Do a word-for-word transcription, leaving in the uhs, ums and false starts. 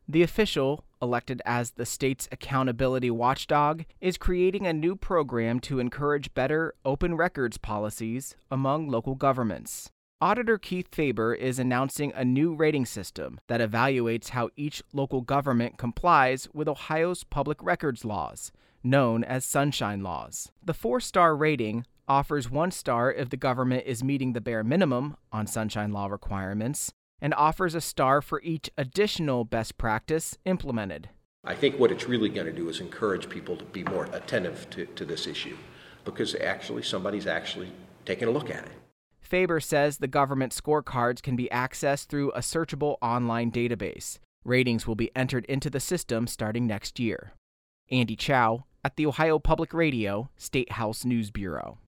The official, elected as the state's accountability watchdog, is creating a new program to encourage better open records policies among local governments. Auditor Keith Faber is announcing a new rating system that evaluates how each local government complies with Ohio's public records laws, known as Sunshine Laws. The four-star rating offers one star if the government is meeting the bare minimum on Sunshine Law requirements, and offers a star for each additional best practice implemented. I think what it's really going to do is encourage people to be more attentive to, to this issue, because actually somebody's actually taking a look at it. Faber says the government scorecards can be accessed through a searchable online database. Ratings will be entered into the system starting next year. Andy Chow at the Ohio Public Radio State House News Bureau.